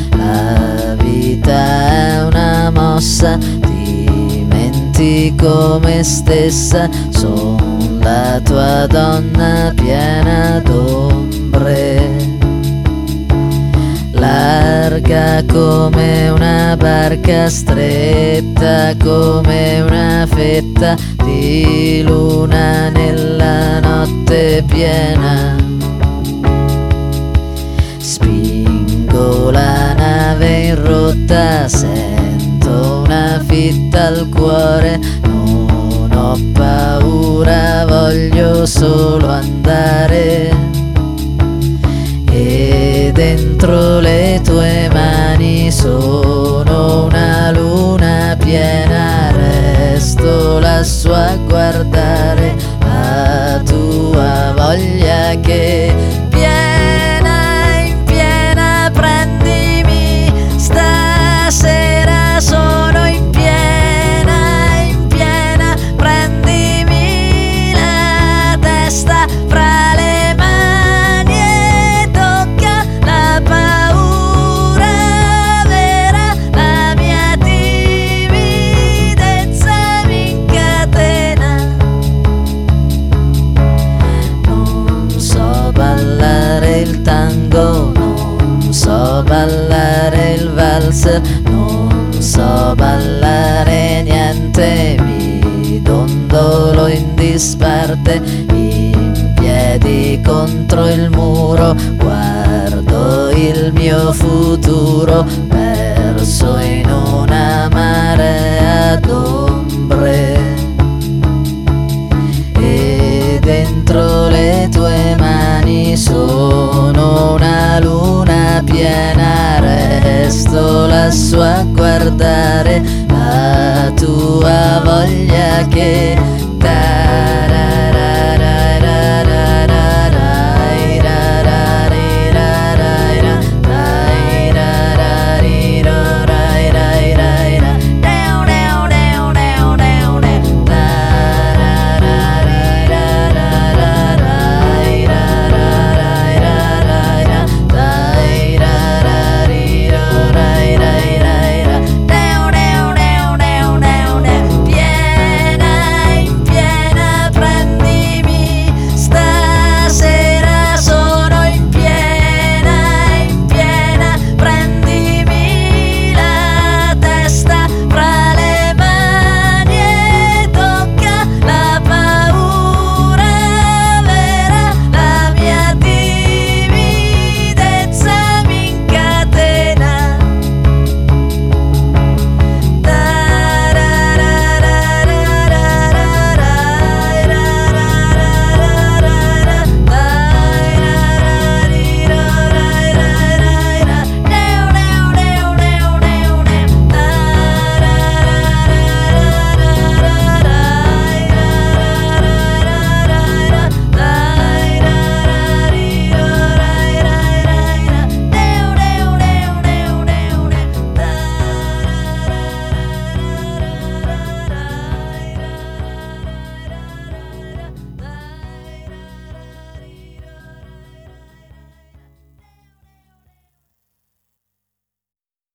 La vita è una mossa, dimentico me stessa, son la tua donna piena d'ombre. Larga come una barca, stretta come una fetta di luna nella notte piena. Spingo la nave in rotta, sento una fitta al cuore, non ho paura, voglio solo andare. E dentro le tue mani sono una luna piena, resto lassù a guardare la tua voglia che piena in piena prendimi, stasera sono in piena, prendimi la testa fra le mani e tocca la paura vera, la mia timidezza mi incatena. Non so ballare il tango, non so ballare il valzer, non so ballare niente, mi dondolo in disparte, in piedi contro il muro, guardo il mio futuro perso in una marea d'ombre. E dentro le tue mani sono una luna piena, resto lassù a guardare la tua voglia che